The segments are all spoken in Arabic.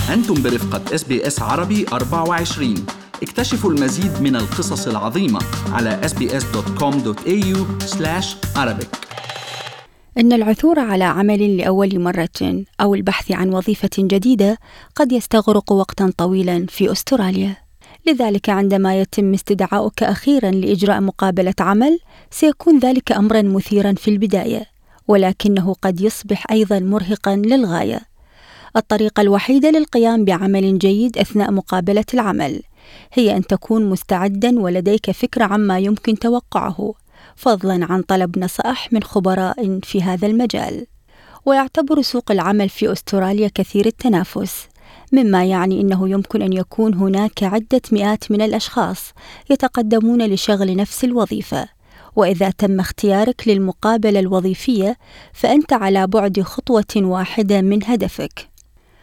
أنتم برفقة SBS عربي 24. اكتشفوا المزيد من القصص العظيمة على sbs.com.au/Arabic. إن العثور على عمل لأول مرة أو البحث عن وظيفة جديدة قد يستغرق وقتا طويلا في أستراليا. لذلك عندما يتم استدعاؤك أخيرا لإجراء مقابلة عمل سيكون ذلك أمرا مثيرا في البداية، ولكنه قد يصبح أيضا مرهقا للغاية. الطريقة الوحيدة للقيام بعمل جيد أثناء مقابلة العمل هي أن تكون مستعدا ولديك فكرة عما يمكن توقعه، فضلا عن طلب نصائح من خبراء في هذا المجال. ويعتبر سوق العمل في أستراليا كثير التنافس، مما يعني أنه يمكن أن يكون هناك عدة مئات من الأشخاص يتقدمون لشغل نفس الوظيفة. وإذا تم اختيارك للمقابلة الوظيفية فأنت على بعد خطوة واحدة من هدفك.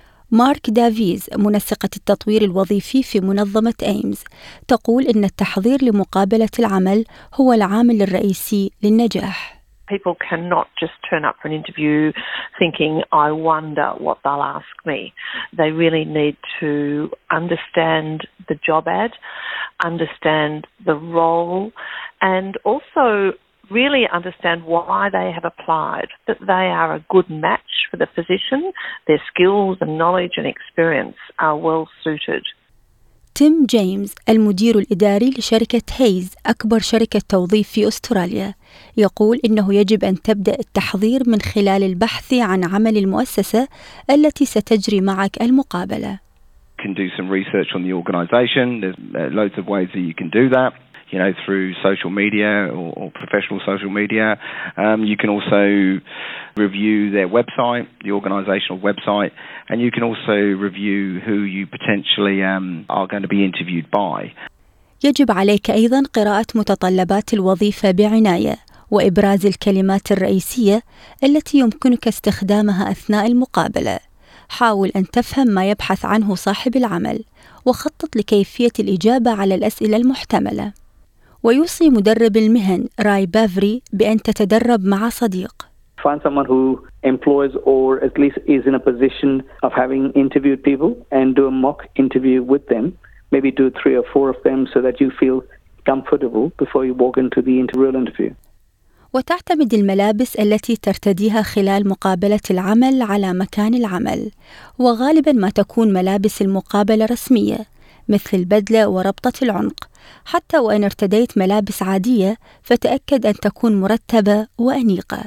مارك دافيز، منسقة التطوير الوظيفي في منظمة إيمز، تقول إن التحضير لمقابلة العمل هو العامل الرئيسي للنجاح. People cannot just turn up for an interview thinking, I wonder what they'll ask me. They really need to understand the job ad, understand the role, and also really understand why they have applied, that they are a good match for the position, their skills and knowledge and experience are well suited. تيم جيمس، المدير الإداري لشركة هيز، أكبر شركة توظيف في أستراليا، يقول إنه يجب أن تبدأ التحضير من خلال البحث عن عمل المؤسسة التي ستجري معك المقابلة. You can do some research on the organisation. There's loads of ways that you can do that. You know, through social media or professional social media. You can also review their website, the organisational website, and you can also review who you potentially are going to be interviewed by. يجب عليك أيضا قراءة متطلبات الوظيفة بعناية وإبراز الكلمات الرئيسية التي يمكنك استخدامها أثناء المقابلة. حاول أن تفهم ما يبحث عنه صاحب العمل وخطط لكيفية الإجابة على الأسئلة المحتملة. ويوصي مدرب المهن راي بافري بأن تتدرب مع صديق. Find someone who employs or at least is in a position of having interviewed people and do a mock interview with them. Maybe do 3 or 4 of them so that you feel comfortable before you walk into the real interview. وتعتمد الملابس التي ترتديها خلال مقابلة العمل على مكان العمل، وغالبا ما تكون ملابس المقابلة رسمية مثل البدلة وربطة العنق. حتى وإن ارتديت ملابس عادية فتأكد أن تكون مرتبة وأنيقة.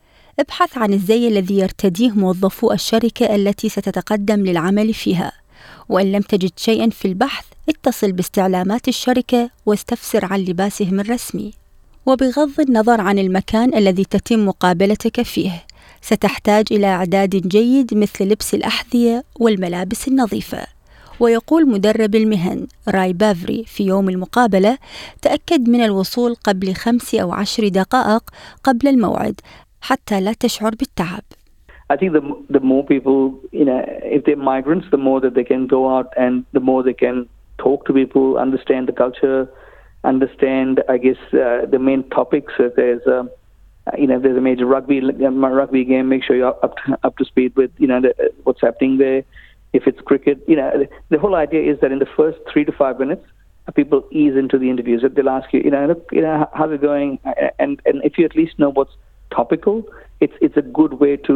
ابحث عن الزي الذي يرتديه موظفو الشركة التي ستتقدم للعمل فيها، وإن لم تجد شيئا في البحث اتصل باستعلامات الشركة واستفسر عن لباسهم الرسمي. وبغض النظر عن المكان الذي تتم مقابلتك فيه ستحتاج إلى إعداد جيد مثل لبس الأحذية والملابس النظيفة. ويقول مدرب المهن راي بافري في يوم المقابلة تأكد من الوصول قبل 5 أو 10 دقائق قبل الموعد حتى لا تشعر بالتعب. I think the more people, if they're migrants, the more that they can go out and the more they can talk to people, understand the culture, understand, I guess, the main topics. If there's there's a major rugby game, make sure you're up to speed with, what's happening there. If it's cricket, the whole idea is that in the first 3 to 5 minutes, people ease into the interviews. They'll ask you, how's it going? And if you at least know what's topical, it's a good way to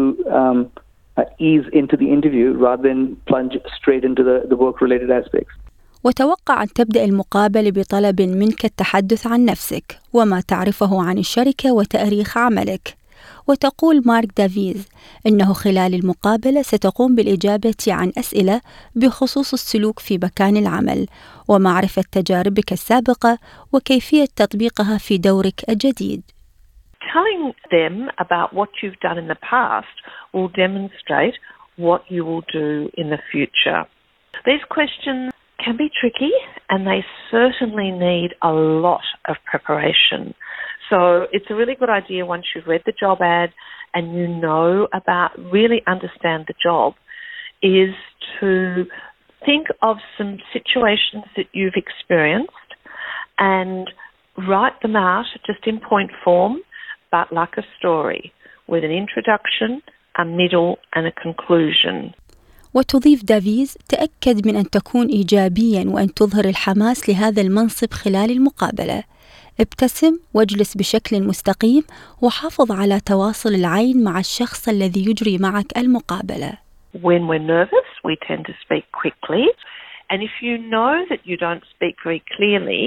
ease into the interview rather than plunge straight into the work-related aspects. وتوقع أن تبدأ المقابلة بطلب منك التحدث عن نفسك وما تعرفه عن الشركة وتاريخ عملك. وتقول مارك دافيز إنه خلال المقابلة ستقوم بالإجابة عن أسئلة بخصوص السلوك في مكان العمل ومعرفة تجاربك السابقة وكيفية تطبيقها في دورك الجديد. Telling them about what you've done in the past will demonstrate what you will do in the future. These questions can be tricky and they certainly need a lot of preparation. So it's a really good idea once you've read the job ad and you know about, really understand the job, is to think of some situations that you've experienced and write them out just in point form, but like a story, with an introduction, a middle and a conclusion. وتضيف دافيز: تأكد من أن تكون إيجابياً وأن تظهر الحماس لهذا المنصب خلال المقابلة. ابتسم واجلس بشكل مستقيم وحافظ على تواصل العين مع الشخص الذي يجري معك المقابلة. When we're nervous, we tend to speak quickly. And if you know that you don't speak very clearly,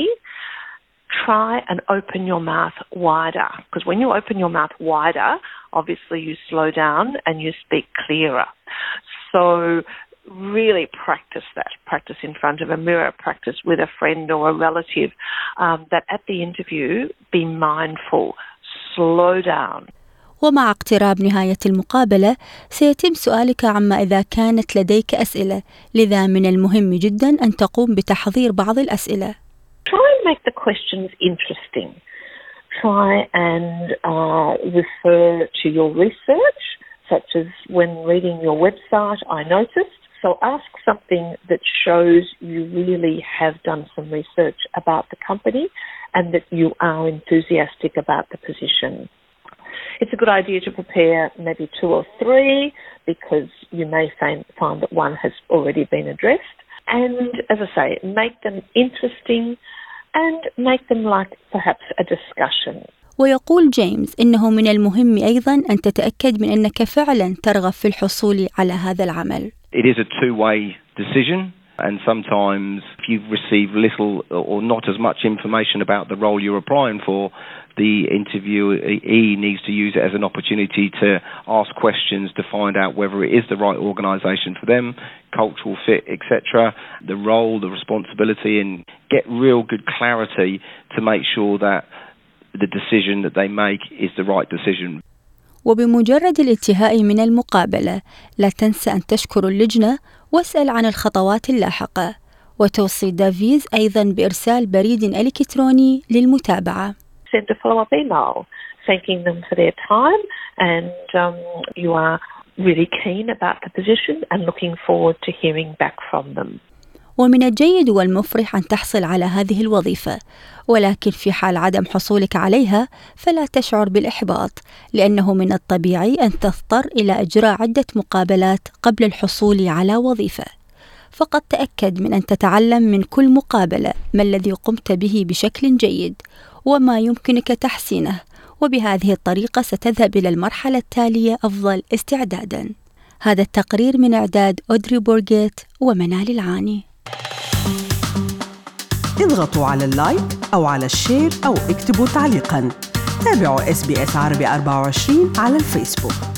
try and open your mouth wider. Because when you open your mouth wider, obviously you slow down and you speak clearer. So really practice that. Practice in front of a mirror, practice with a friend or a relative. That at the interview, be mindful, slow down. ومع اقتراب نهاية المقابلة سيتم سؤالك عما إذا كانت لديك أسئلة، لذا من المهم جدا أن تقوم بتحضير بعض الأسئلة. Try and make the questions interesting. Try and refer to your research, such as when reading your website, I noticed. So ask something that shows you really have done some research about the company and that you are enthusiastic about the position. It's a good idea to prepare maybe 2 or 3 because you may find that one has already been addressed. And as I say, make them interesting and make them like perhaps a discussion. ويقول جيمس إنه من المهم أيضاً أن تتأكد من أنك فعلاً ترغب في الحصول على هذا العمل. It is a two-way decision, and sometimes if you receive little or not as much information about the role you're applying for, the interviewee needs to use it as an opportunity to ask questions to find out whether it is the right organisation for them, cultural fit, etc., the role, the responsibility, and get real good clarity to make sure that the decision that they make is the right decision. وبمجرد الانتهاء من المقابلة لا تنسى أن تشكر اللجنة واسأل عن الخطوات اللاحقة. وتوصي دافيز أيضاً بإرسال بريد إلكتروني للمتابعة. Send a follow-up email thanking them for their time and you are really keen about the position and looking forward to hearing back from them. ومن الجيد والمفرح أن تحصل على هذه الوظيفة، ولكن في حال عدم حصولك عليها فلا تشعر بالإحباط، لأنه من الطبيعي أن تضطر إلى إجراء عدة مقابلات قبل الحصول على وظيفة. فقط تأكد من أن تتعلم من كل مقابلة ما الذي قمت به بشكل جيد وما يمكنك تحسينه، وبهذه الطريقة ستذهب إلى المرحلة التالية أفضل استعدادا. هذا التقرير من إعداد أودري بورغيت ومنال العاني. اضغطوا على اللايك أو على الشير أو اكتبوا تعليقاً. تابعوا SBS عربي 24 على الفيسبوك.